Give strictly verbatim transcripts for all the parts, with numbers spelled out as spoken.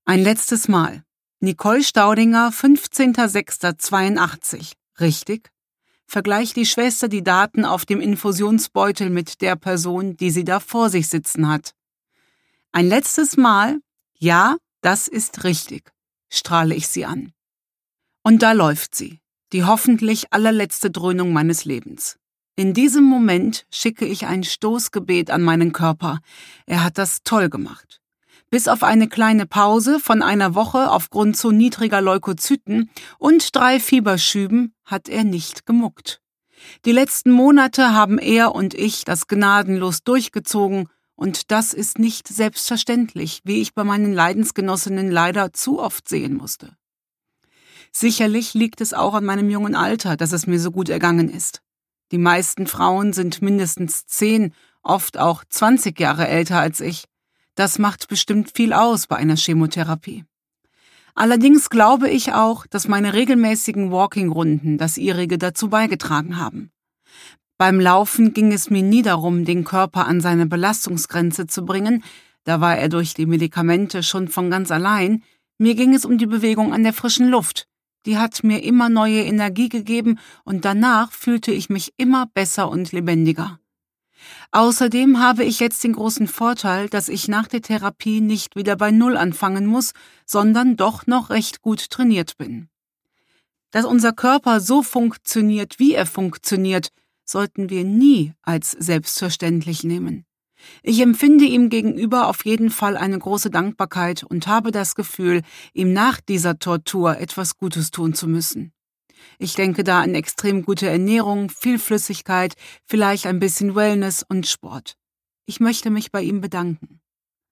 Ein letztes Mal. Nicole Staudinger, fünfzehnter sechster zweiundachtzig. Richtig? Vergleicht die Schwester die Daten auf dem Infusionsbeutel mit der Person, die sie da vor sich sitzen hat. Ein letztes Mal? Ja, das ist richtig, strahle ich sie an. Und da läuft sie, die hoffentlich allerletzte Dröhnung meines Lebens. In diesem Moment schicke ich ein Stoßgebet an meinen Körper. Er hat das toll gemacht. Bis auf eine kleine Pause von einer Woche aufgrund zu niedriger Leukozyten und drei Fieberschüben hat er nicht gemuckt. Die letzten Monate haben er und ich das gnadenlos durchgezogen und das ist nicht selbstverständlich, wie ich bei meinen Leidensgenossinnen leider zu oft sehen musste. Sicherlich liegt es auch an meinem jungen Alter, dass es mir so gut ergangen ist. Die meisten Frauen sind mindestens zehn, oft auch zwanzig Jahre älter als ich. Das macht bestimmt viel aus bei einer Chemotherapie. Allerdings glaube ich auch, dass meine regelmäßigen Walking-Runden das ihrige dazu beigetragen haben. Beim Laufen ging es mir nie darum, den Körper an seine Belastungsgrenze zu bringen, da war er durch die Medikamente schon von ganz allein. Mir ging es um die Bewegung an der frischen Luft. Die hat mir immer neue Energie gegeben und danach fühlte ich mich immer besser und lebendiger. Außerdem habe ich jetzt den großen Vorteil, dass ich nach der Therapie nicht wieder bei Null anfangen muss, sondern doch noch recht gut trainiert bin. Dass unser Körper so funktioniert, wie er funktioniert, sollten wir nie als selbstverständlich nehmen. Ich empfinde ihm gegenüber auf jeden Fall eine große Dankbarkeit und habe das Gefühl, ihm nach dieser Tortur etwas Gutes tun zu müssen. Ich denke da an extrem gute Ernährung, viel Flüssigkeit, vielleicht ein bisschen Wellness und Sport. Ich möchte mich bei ihm bedanken.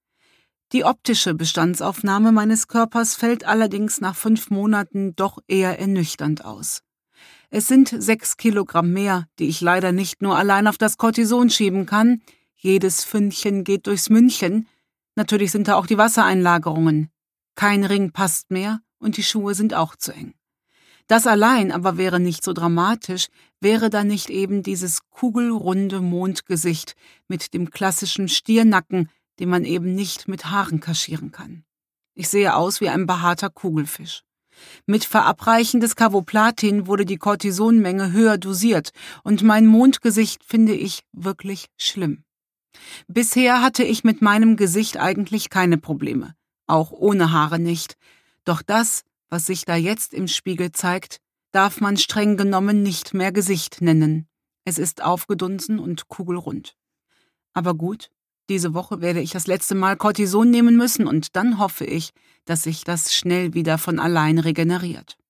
Die optische Bestandsaufnahme meines Körpers fällt allerdings nach fünf Monaten doch eher ernüchternd aus. Es sind sechs Kilogramm mehr, die ich leider nicht nur allein auf das Cortison schieben kann. Jedes Fündchen geht durchs Mündchen. Natürlich sind da auch die Wassereinlagerungen. Kein Ring passt mehr und die Schuhe sind auch zu eng. Das allein aber wäre nicht so dramatisch, wäre da nicht eben dieses kugelrunde Mondgesicht mit dem klassischen Stiernacken, den man eben nicht mit Haaren kaschieren kann. Ich sehe aus wie ein behaarter Kugelfisch. Mit Verabreichen des Carboplatin wurde die Cortisonmenge höher dosiert und mein Mondgesicht finde ich wirklich schlimm. Bisher hatte ich mit meinem Gesicht eigentlich keine Probleme, auch ohne Haare nicht. Doch das, was sich da jetzt im Spiegel zeigt, darf man streng genommen nicht mehr Gesicht nennen. Es ist aufgedunsen und kugelrund. Aber gut, diese Woche werde ich das letzte Mal Cortison nehmen müssen und dann hoffe ich, dass sich das schnell wieder von allein regeneriert.